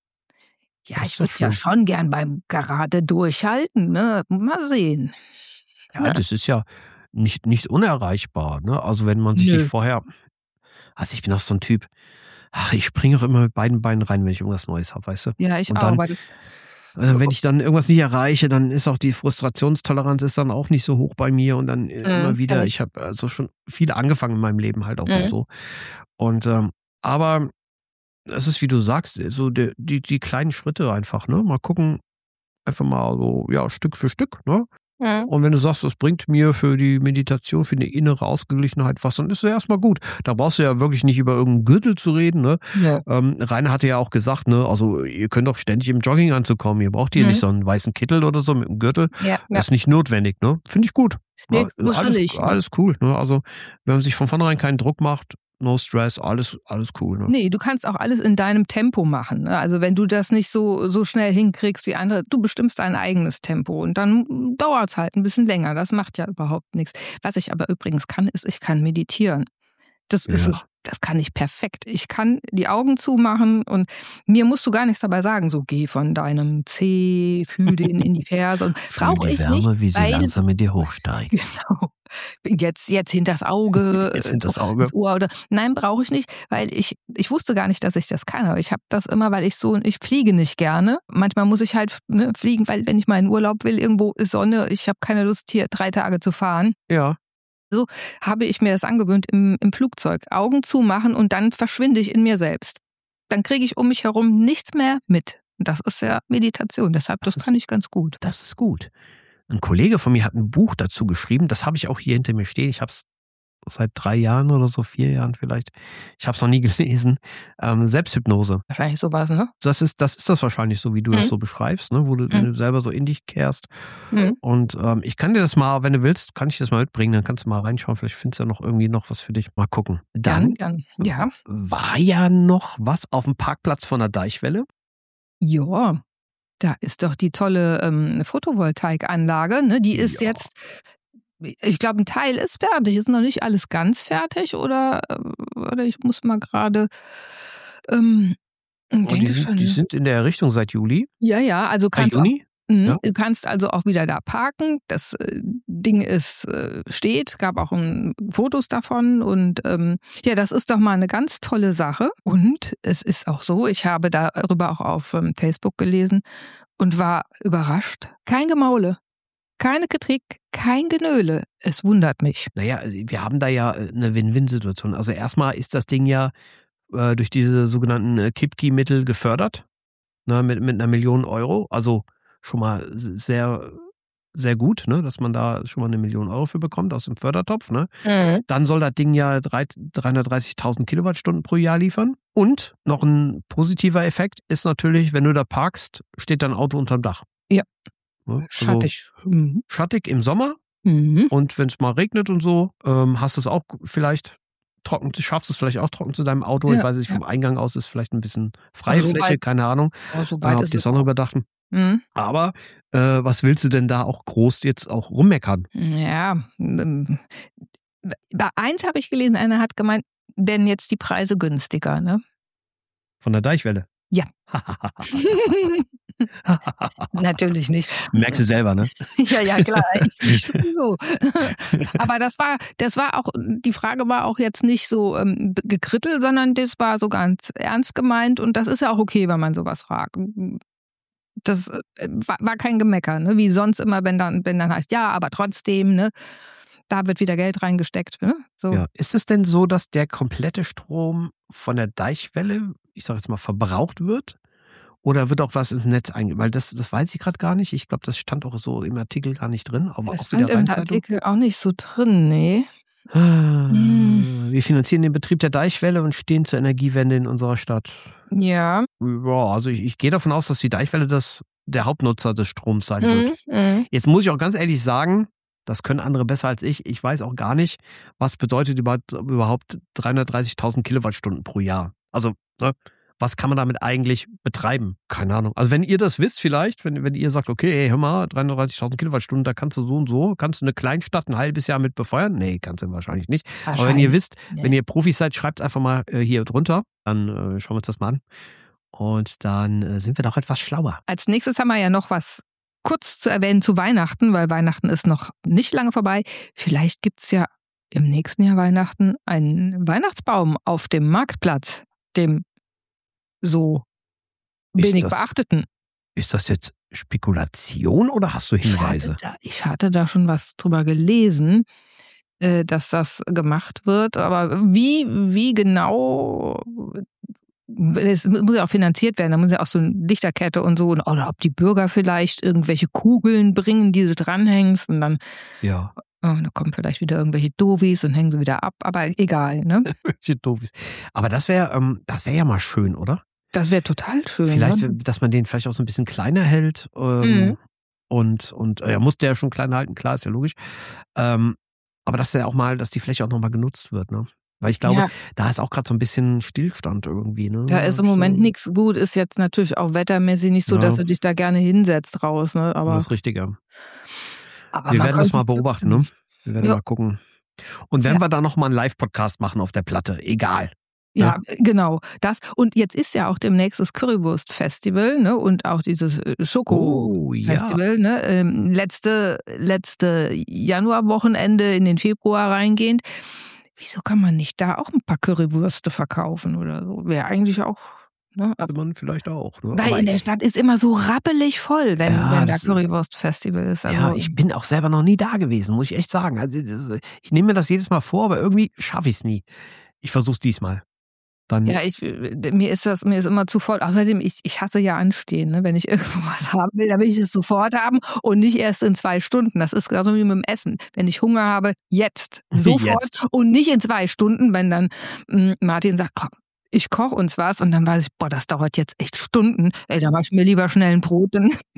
ich würde ja schon gern beim Karate durchhalten, ne? Mal sehen. Ja, das ist ja nicht unerreichbar, ne? Also wenn man sich nicht vorher. Also ich bin auch so ein Typ. Ich springe auch immer mit beiden Beinen rein, wenn ich irgendwas Neues habe, weißt du? Ja, ich und auch. Dann, wenn ich dann irgendwas nicht erreiche, dann ist auch die Frustrationstoleranz ist dann auch nicht so hoch bei mir und dann immer wieder, ich habe also schon viele angefangen in meinem Leben halt auch und so. Und aber es ist, wie du sagst, so die kleinen Schritte einfach, ne? Mal gucken, einfach mal so, ja, Stück für Stück, ne? Und wenn du sagst, das bringt mir für die Meditation, für eine innere Ausgeglichenheit was, dann ist es ja erstmal gut. Da brauchst du ja wirklich nicht über irgendeinen Gürtel zu reden. Ne? Ja. Rainer hatte ja auch gesagt, ne, also ihr könnt doch ständig im Jogginganzug kommen. Ihr braucht hier nicht so einen weißen Kittel oder so mit einem Gürtel. Ja. Das ist nicht notwendig. Ne? Finde ich gut. Nee, muss alles, nicht. Alles cool. Ne? Also wenn man sich von vornherein keinen Druck macht, no stress, alles cool. Ne? Nee, du kannst auch alles in deinem Tempo machen. Ne? Also wenn du das nicht so schnell hinkriegst wie andere, du bestimmst dein eigenes Tempo und dann dauert es halt ein bisschen länger. Das macht ja überhaupt nichts. Was ich aber übrigens kann, ist, ich kann meditieren. Das ist es. Das kann ich perfekt. Ich kann die Augen zumachen und mir musst du gar nichts dabei sagen. So, geh von deinem Zeh, fühl den in die Ferse. Und brauche ich Wärme, nicht, wie sie langsam in dir hochsteigt. Genau. Jetzt hinters Auge. Jetzt hinters Auge. Ins Ohr oder. Nein, brauche ich nicht, weil ich wusste gar nicht, dass ich das kann. Aber ich habe das immer, weil ich fliege nicht gerne. Manchmal muss ich halt fliegen, weil wenn ich mal in Urlaub will, irgendwo ist Sonne, ich habe keine Lust, hier 3 Tage zu fahren. Ja. So habe ich mir das angewöhnt im Flugzeug. Augen zumachen und dann verschwinde ich in mir selbst. Dann kriege ich um mich herum nichts mehr mit. Und das ist ja Meditation. Deshalb, das kann ich ganz gut. Das ist gut. Ein Kollege von mir hat ein Buch dazu geschrieben, das habe ich auch hier hinter mir stehen. Ich habe es seit 3 Jahren oder so, 4 Jahren vielleicht. Ich habe es noch nie gelesen. Selbsthypnose. Wahrscheinlich sowas, ne? Das ist das wahrscheinlich so, wie du das so beschreibst, ne? Wenn du selber so in dich kehrst. Und ich kann dir das mal, wenn du willst, kann ich das mal mitbringen. Dann kannst du mal reinschauen. Vielleicht findest du ja noch irgendwie noch was für dich. Mal gucken. Dann Gern. Ja. war ja noch was auf dem Parkplatz von der Deichwelle. Ja. Da ist doch die tolle Photovoltaikanlage, ne? Die ist jetzt, ich glaube, ein Teil ist fertig, ist noch nicht alles ganz fertig oder ich muss mal gerade, denke schon. Die sind in der Errichtung seit Juli. Ja, also kannst Juni? Ja. Du kannst also auch wieder da parken. Das Ding steht, gab auch Fotos davon und das ist doch mal eine ganz tolle Sache. Und es ist auch so, ich habe darüber auch auf Facebook gelesen und war überrascht. Kein Gemaule, keine Kritik, kein Genöle. Es wundert mich. Naja, wir haben da ja eine Win-Win-Situation. Also erstmal ist das Ding ja durch diese sogenannten KIPKI-Mittel gefördert, ne, mit 1 Million Euro. Also schon mal sehr, sehr gut, ne, dass man da schon mal 1 Million Euro für bekommt aus dem Fördertopf. Ne. Dann soll das Ding ja 330.000 Kilowattstunden pro Jahr liefern. Und noch ein positiver Effekt ist natürlich, wenn du da parkst, steht dein Auto unterm Dach. Ja, ne? schattig. Also schattig im Sommer. Und wenn es mal regnet und so, hast du es auch vielleicht trocken, schaffst du es vielleicht auch trocken zu deinem Auto. Ich weiß nicht, vom Eingang aus ist vielleicht ein bisschen freie Fläche, keine Ahnung. So weit ob ist die es Sonne auch. überdachten. Aber was willst du denn da auch groß jetzt auch rummeckern? Ja, bei eins habe ich gelesen, einer hat gemeint, denn jetzt die Preise günstiger, ne? Von der Deichwelle? Ja. Natürlich nicht. Merkst du selber, ne? Ja, klar. So. Aber das war auch, die Frage war auch jetzt nicht so gekrittelt, sondern das war so ganz ernst gemeint und das ist ja auch okay, wenn man sowas fragt. Das war kein Gemecker, ne? Wie sonst immer, wenn dann heißt, ja, aber trotzdem, ne? Da wird wieder Geld reingesteckt. Ne? So. Ja. Ist es denn so, dass der komplette Strom von der Deichwelle, ich sag jetzt mal, verbraucht wird? Oder wird auch was ins Netz eingebaut? Weil das weiß ich gerade gar nicht. Ich glaube, das stand auch so im Artikel gar nicht drin. Aber das auch stand im Artikel auch nicht so drin, nee. Wir finanzieren den Betrieb der Deichwelle und stehen zur Energiewende in unserer Stadt. Ja. Ja, also ich gehe davon aus, dass die Deichwelle der Hauptnutzer des Stroms sein wird. Jetzt muss ich auch ganz ehrlich sagen, das können andere besser als ich. Ich weiß auch gar nicht, was bedeutet überhaupt 330.000 Kilowattstunden pro Jahr. Also, ne, was kann man damit eigentlich betreiben? Keine Ahnung. Also wenn ihr das wisst vielleicht, wenn ihr sagt, okay, hey, hör mal, 330.000 Kilowattstunden, da kannst du so und so, kannst du eine Kleinstadt ein halbes Jahr mit befeuern? Nee, kannst du wahrscheinlich nicht. Aber wenn ihr wisst, wenn ihr Profis seid, schreibt es einfach mal hier drunter. Dann schauen wir uns das mal an. Und dann sind wir doch etwas schlauer. Als nächstes haben wir ja noch was kurz zu erwähnen zu Weihnachten, weil Weihnachten ist noch nicht lange vorbei. Vielleicht gibt es ja im nächsten Jahr Weihnachten einen Weihnachtsbaum auf dem Marktplatz, dem so wenig beachteten. Ist das jetzt Spekulation oder hast du Hinweise? Ich hatte da schon was drüber gelesen, dass das gemacht wird, aber wie genau, es muss ja auch finanziert werden, da muss ja auch so eine Lichterkette und so, oder ob die Bürger vielleicht irgendwelche Kugeln bringen, die du dranhängst und dann da kommen vielleicht wieder irgendwelche Doofies und hängen sie wieder ab, aber egal, ne? Welche Doofies. Aber das wäre ja mal schön, oder? Das wäre total schön. Vielleicht, dass man den vielleicht auch so ein bisschen kleiner hält. Und muss der ja schon kleiner halten, klar, ist ja logisch. Aber dass die Fläche auch nochmal genutzt wird, ne? Weil ich glaube, da ist auch gerade so ein bisschen Stillstand irgendwie, ne? Da ist im Moment nichts gut, ist jetzt natürlich auch wettermäßig nicht so, dass du dich da gerne hinsetzt raus, ne? Aber das ist richtig, ja. Aber wir werden das mal beobachten, ne? Wir werden mal gucken. Und werden wir da nochmal einen Live-Podcast machen auf der Platte, egal. Ja, genau. Das. Und jetzt ist ja auch demnächst das Currywurst-Festival, ne? Und auch dieses Schoko-Festival, ne? Letzte Januarwochenende in den Februar reingehend. Wieso kann man nicht da auch ein paar Currywürste verkaufen oder so? Wäre eigentlich auch. Ne? Könnte man vielleicht auch. Ne? Weil in der Stadt ist immer so rappelig voll, wenn da Currywurst-Festival ist. Also ja, ich bin auch selber noch nie da gewesen, muss ich echt sagen. Also ich nehme mir das jedes Mal vor, aber irgendwie schaffe ich es nie. Ich versuche es diesmal. dann. Ja, mir ist immer zu voll. Außerdem, ich hasse ja anstehen. Ne? Wenn ich irgendwo was haben will, dann will ich es sofort haben und nicht erst in 2 Stunden. Das ist genauso wie mit dem Essen. Wenn ich Hunger habe, jetzt. Sofort Jetzt. und nicht in 2 Stunden, wenn dann Martin sagt, komm, ich koche uns was und dann weiß ich, boah, das dauert jetzt echt Stunden. Ey, da mache ich mir lieber schnell ein Brot.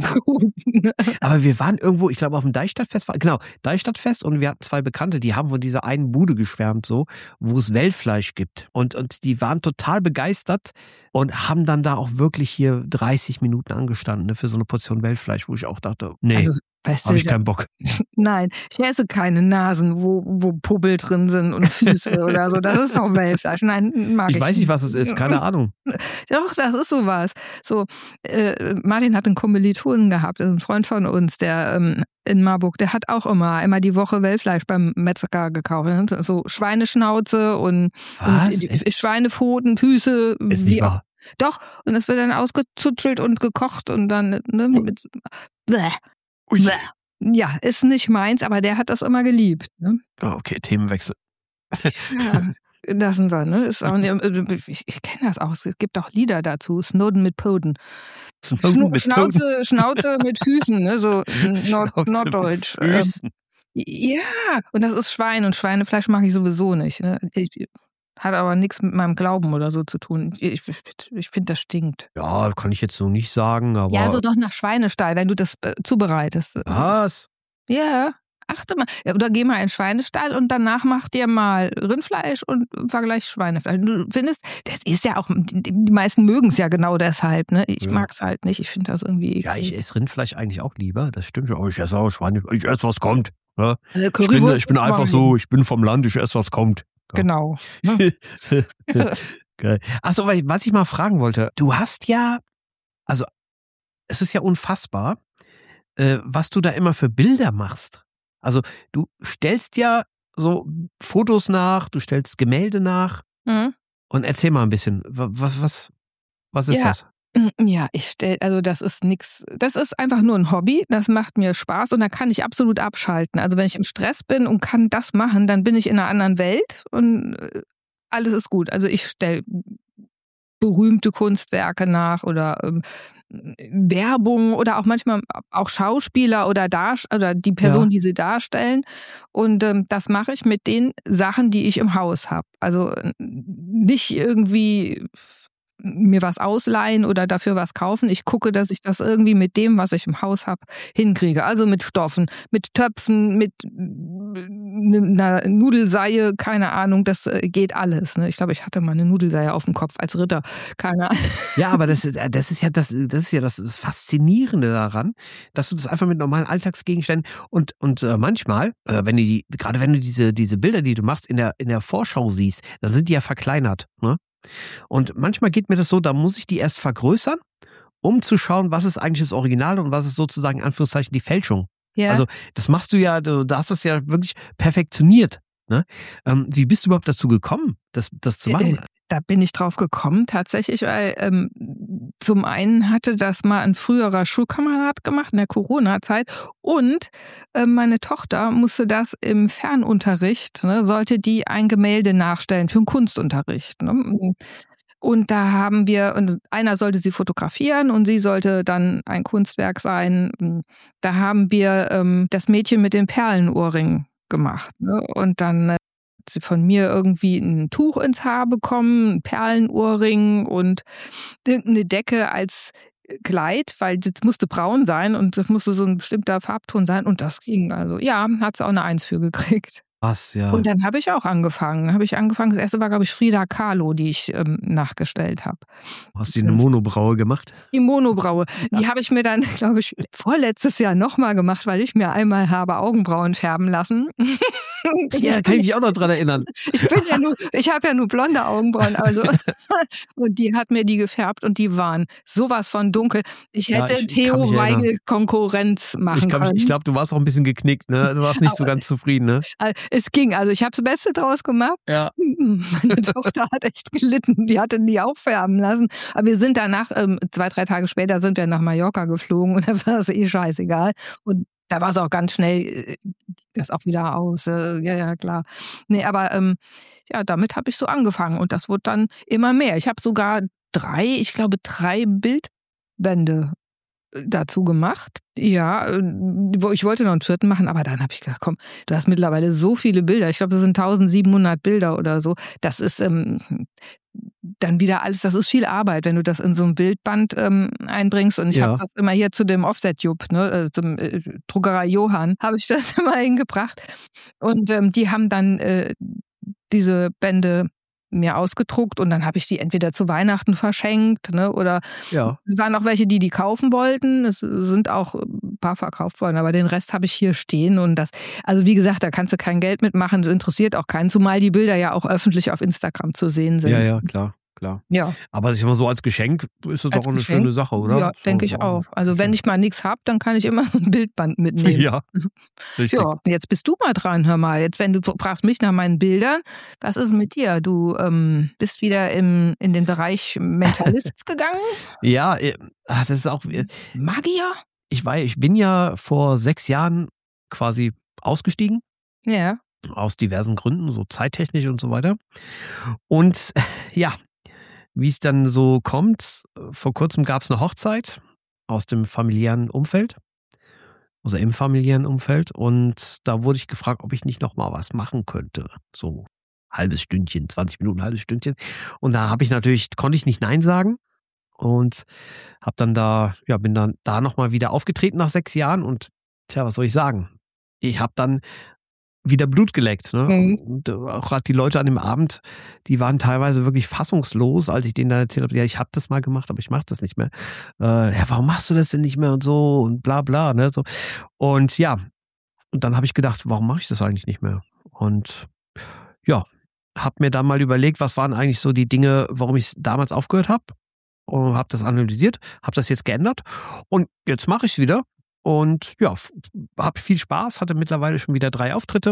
Aber wir waren irgendwo, ich glaube auf dem Deichstadtfest, Deichstadtfest, und wir hatten 2 Bekannte, die haben von dieser einen Bude geschwärmt, so, wo es Wellfleisch gibt. Und die waren total begeistert und haben dann da auch wirklich hier 30 Minuten angestanden, ne, für so eine Portion Wellfleisch, wo ich auch dachte, nee, Also, weißt habe du, ich keinen Bock. nein, ich esse keine Nasen, wo Pubbel drin sind und Füße oder so. Das ist auch Wellfleisch. Nein, mag ich Ich weiß nicht, was es ist, keine Ahnung. Doch, das ist sowas. So, Martin hat einen Kommilitonen gehabt, ein Freund von uns, der in Marburg, der hat auch einmal die Woche Wellfleisch beim Metzger gekauft. Ne? So Schweineschnauze und Schweinepfoten, Füße. Ist nicht wahr. Doch, und das wird dann ausgezutschelt und gekocht und dann mit Bäh. Ui. Bäh. Ja, ist nicht meins, aber der hat das immer geliebt. Ne? Oh, okay, Themenwechsel. Ja, lassen wir, ne? Ist auch nicht, ich kenne das auch. Es gibt auch Lieder dazu. Snowden mit Poden. Schnauze mit Füßen, ne? So Norddeutsch. Füßen. Ja, und das ist Schwein und Schweinefleisch mag ich sowieso nicht. Ne? Hat aber nichts mit meinem Glauben oder so zu tun. Ich finde, das stinkt. Ja, kann ich jetzt so nicht sagen, aber. Ja, so doch nach Schweinestall, wenn du das zubereitest. Was? Ja, achte mal. Ja, oder geh mal in den Schweinestall und danach mach dir mal Rindfleisch und vergleich Schweinefleisch. Du findest, das ist ja auch, die meisten mögen es ja genau deshalb. Ne? Ich mag es halt nicht. Ich finde das irgendwie eklig. Ja, ich esse Rindfleisch eigentlich auch lieber, das stimmt schon. Aber ich esse auch Schweine. Ich esse, was kommt. Ja? Ich bin einfach so, ich bin vom Land, ich esse, was kommt. Ja. Genau. Geil. Achso, was ich mal fragen wollte, du hast ja, also es ist ja unfassbar, was du da immer für Bilder machst. Also du stellst ja so Fotos nach, du stellst Gemälde nach. Und erzähl mal ein bisschen, was ist das? Ja, also das ist nichts, das ist einfach nur ein Hobby, das macht mir Spaß und da kann ich absolut abschalten. Also wenn ich im Stress bin und kann das machen, dann bin ich in einer anderen Welt und alles ist gut. Also ich stelle berühmte Kunstwerke nach oder Werbung oder auch manchmal auch Schauspieler oder die Person, die sie darstellen. Und das mache ich mit den Sachen, die ich im Haus habe. Also nicht irgendwie mir was ausleihen oder dafür was kaufen. Ich gucke, dass ich das irgendwie mit dem, was ich im Haus habe, hinkriege. Also mit Stoffen, mit Töpfen, mit einer Nudelseie, keine Ahnung, das geht alles. Ne? Ich glaube, ich hatte mal eine Nudelseie auf dem Kopf als Ritter. Keine Ahnung. Ja, aber das ist ja das Faszinierende daran, dass du das einfach mit normalen Alltagsgegenständen und manchmal, wenn du diese Bilder, die du machst, in der Vorschau siehst, dann sind die ja verkleinert, ne? Und manchmal geht mir das so, da muss ich die erst vergrößern, um zu schauen, was ist eigentlich das Original und was ist sozusagen in Anführungszeichen die Fälschung. Ja. Also das machst du ja, du hast das ja wirklich perfektioniert. Ne? Wie bist du überhaupt dazu gekommen, das zu machen? Da bin ich drauf gekommen tatsächlich, weil zum einen hatte das mal ein früherer Schulkamerad gemacht in der Corona-Zeit und meine Tochter musste das im Fernunterricht, ne, sollte die ein Gemälde nachstellen für einen Kunstunterricht. Ne? Und da haben wir, und einer sollte sie fotografieren und sie sollte dann ein Kunstwerk sein. Da haben wir das Mädchen mit dem Perlenohrring gemacht. Ne? Und dann hat sie von mir irgendwie ein Tuch ins Haar bekommen, ein Perlenohrring und irgendeine Decke als Kleid, weil das musste braun sein und das musste so ein bestimmter Farbton sein und das ging. Also ja, hat sie auch eine 1 für gekriegt. Was, ja. Und dann habe ich auch angefangen. Das erste war, glaube ich, Frida Kahlo, die ich nachgestellt habe. Hast du eine Monobraue gemacht? Die Monobraue. Die habe ich mir dann, glaube ich, vorletztes Jahr nochmal gemacht, weil ich mir einmal habe Augenbrauen färben lassen. Ja, kann ich mich auch noch dran erinnern. Ich habe ja nur blonde Augenbrauen. Also. Und die hat mir die gefärbt und die waren sowas von dunkel. Ich hätte Theo Weigel Konkurrenz machen können. Ich glaube, du warst auch ein bisschen geknickt, ne? Du warst nicht so ganz zufrieden, ne? Es ging, also ich habe das Beste draus gemacht. Ja. Meine Tochter hat echt gelitten, die hatte die auch färben lassen. Aber wir sind danach, 2-3 Tage später sind wir nach Mallorca geflogen und da war es scheißegal. Und Da war es auch ganz schnell, das auch wieder aus. Ja, klar. Nee, aber ja, damit habe ich so angefangen und das wurde dann immer mehr. Ich habe sogar 3 Bildbände dazu gemacht. Ja, ich wollte noch einen 4. machen, aber dann habe ich gedacht, komm, du hast mittlerweile so viele Bilder. Ich glaube, das sind 1700 Bilder oder so. Das ist dann wieder alles, das ist viel Arbeit, wenn du das in so ein Bildband einbringst. Und ich habe das immer hier zu dem Offset-Jupp, ne, zum Druckerei Johann, habe ich das immer hingebracht. Und die haben dann diese Bände mir ausgedruckt und dann habe ich die entweder zu Weihnachten verschenkt, ne, oder es waren auch welche, die kaufen wollten. Es sind auch ein paar verkauft worden, aber den Rest habe ich hier stehen und das, also wie gesagt, da kannst du kein Geld mitmachen, es interessiert auch keinen, zumal die Bilder ja auch öffentlich auf Instagram zu sehen sind. Ja, klar. Ja. Aber das ist immer so als Geschenk, ist das doch eine schöne Sache, oder? Ja, denke ich auch. Also wenn ich mal nichts habe, dann kann ich immer ein Bildband mitnehmen. Ja, richtig. Ja, jetzt bist du mal dran, hör mal. Jetzt, wenn du fragst mich nach meinen Bildern, was ist mit dir? Du bist wieder in den Bereich Mentalist gegangen? Ja, das ist auch... Magier? Ich bin ja vor 6 Jahren quasi ausgestiegen. Ja. Aus diversen Gründen, so zeittechnisch und so weiter. Und ja, wie es dann so kommt, vor kurzem gab es eine Hochzeit aus dem familiären Umfeld, also im familiären Umfeld. Und da wurde ich gefragt, ob ich nicht noch mal was machen könnte. So halbes Stündchen, 20 Minuten, halbes Stündchen. Und da konnte ich nicht Nein sagen. Und bin dann da nochmal wieder aufgetreten nach 6 Jahren. Und was soll ich sagen? Ich habe dann wieder Blut geleckt. Ne? Mhm. Und auch gerade die Leute an dem Abend, die waren teilweise wirklich fassungslos, als ich denen dann erzählt habe, ja, ich habe das mal gemacht, aber ich mache das nicht mehr. Warum machst du das denn nicht mehr und so und bla bla. Ne? So. Und ja, und dann habe ich gedacht, warum mache ich das eigentlich nicht mehr? Und ja, habe mir dann mal überlegt, was waren eigentlich so die Dinge, warum ich damals aufgehört habe. Und habe das analysiert, habe das jetzt geändert und jetzt mache ich es wieder. Und ja, habe viel Spaß, hatte mittlerweile schon wieder 3 Auftritte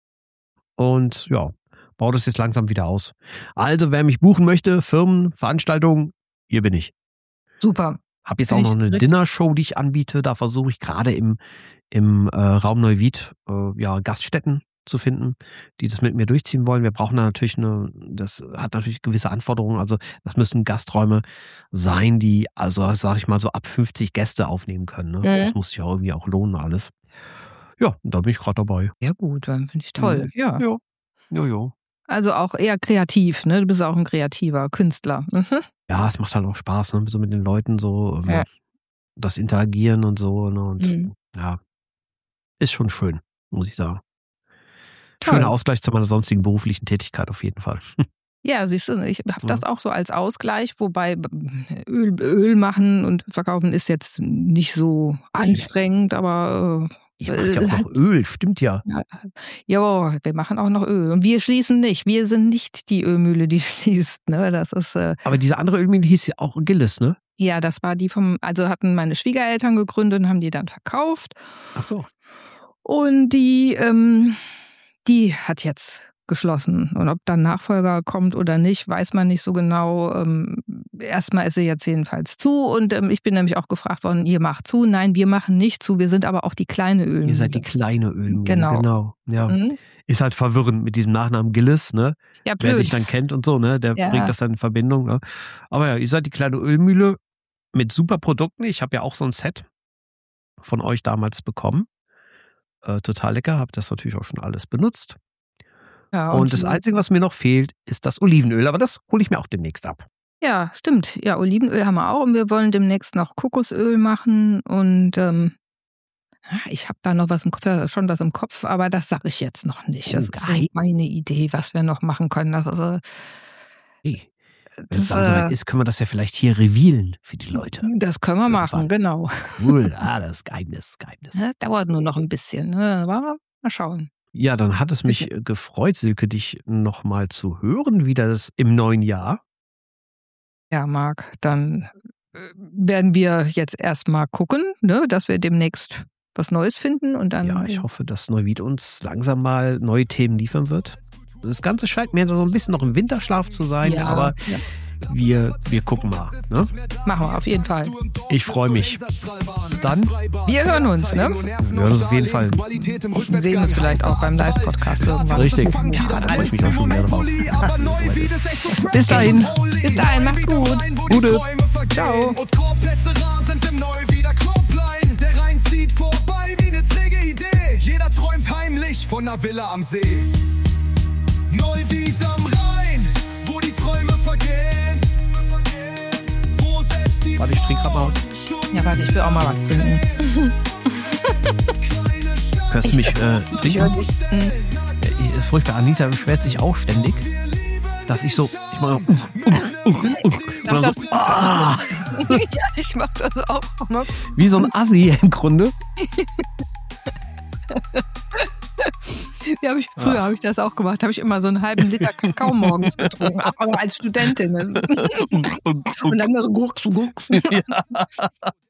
und ja, baue das jetzt langsam wieder aus. Also, wer mich buchen möchte, Firmen, Veranstaltungen, hier bin ich. Super. Habe jetzt auch noch eine Dinnershow, die ich anbiete. Da versuche ich gerade im Raum Neuwied Gaststätten zu finden, die das mit mir durchziehen wollen. Wir brauchen da natürlich das hat natürlich gewisse Anforderungen. Also das müssen Gasträume sein, die, also sage ich mal, so ab 50 Gäste aufnehmen können. Ne? Das muss sich auch irgendwie auch lohnen alles. Ja, da bin ich gerade dabei. Ja gut, dann finde ich toll. Ja. Ja. Also auch eher kreativ, ne? Du bist auch ein kreativer Künstler. Mhm. Ja, es macht halt auch Spaß, ne? So mit den Leuten so das Interagieren und so. Ne? Und ja, ist schon schön, muss ich sagen. Schöner Ausgleich zu meiner sonstigen beruflichen Tätigkeit auf jeden Fall. Ja, siehst du, ich habe das auch so als Ausgleich, wobei Öl machen und verkaufen ist jetzt nicht so anstrengend, aber ihr macht ja auch noch Öl, stimmt ja. Ja, wir machen auch noch Öl und wir schließen nicht. Wir sind nicht die Ölmühle, die schließt. Ne? Das ist. Aber diese andere Ölmühle hieß ja auch Gillis, ne? Ja, das war die also hatten meine Schwiegereltern gegründet und haben die dann verkauft. Ach so. Und die hat jetzt geschlossen. Und ob dann Nachfolger kommt oder nicht, weiß man nicht so genau. Erstmal ist sie jetzt jedenfalls zu. Und ich bin nämlich auch gefragt worden, ihr macht zu. Nein, wir machen nicht zu. Wir sind aber auch die kleine Ölmühle. Ihr seid die kleine Ölmühle. Genau. Ja. Ist halt verwirrend mit diesem Nachnamen Gillis, ne? Ja, blöd. Wer dich dann kennt und so, ne? Der bringt das dann in Verbindung. Ne? Aber ja, ihr seid die kleine Ölmühle mit super Produkten. Ich habe ja auch so ein Set von euch damals bekommen. Total lecker, habe das natürlich auch schon alles benutzt. Ja, und das Einzige, was mir noch fehlt, ist das Olivenöl. Aber das hole ich mir auch demnächst ab. Ja, stimmt. Ja, Olivenöl haben wir auch. Und wir wollen demnächst noch Kokosöl machen. Und ich habe da noch schon was im Kopf, aber das sage ich jetzt noch nicht. Das ist meine Idee, was wir noch machen können. Wenn es dann soweit ist, können wir das ja vielleicht hier revealen für die Leute. Das können wir machen, genau. Cool, das ist Geheimnis. Ja, dauert nur noch ein bisschen, ne? Aber mal schauen. Ja, dann hat es mich gefreut, Silke, dich nochmal zu hören, wieder das im neuen Jahr. Ja, Marc, dann werden wir jetzt erstmal gucken, ne, dass wir demnächst was Neues finden. Und dann, ja, ich hoffe, dass Neuwied uns langsam mal neue Themen liefern wird. Das Ganze scheint mir so ein bisschen noch im Winterschlaf zu sein, aber wir gucken mal. Ne? Machen wir auf jeden Fall. Ich freue mich. Dann, Wir hören uns, ne? wir hören uns auf jeden Fall. Sehen uns vielleicht auch beim Live-Podcast irgendwann. Richtig. Ja, da freue ich mich auch schon wieder drauf. Bis dahin. Bis dahin, macht's gut. Gute. Ciao. Und Korbplätze rasend im Neu wieder Clubline. Der Rhein zieht vorbei wie eine träge Idee. Jeder träumt heimlich von einer Villa am See. Neuwied am Rhein, wo die Träume vergehen. Wo selbst die Warte, ich trinke grad mal was. Ja, warte, ich will auch mal was trinken. Hörst du mich Ich höre trinken? dich. Ist furchtbar. Anita beschwert sich auch ständig, dass ich mache und dann so, Ja, ich mach das auch immer. wie so ein Assi im Grunde. Ja, früher habe ich das auch gemacht. Habe ich immer so einen halben Liter Kakao morgens getrunken. Aber als Studentin. Ne? Und dann immer so gurks. Ja.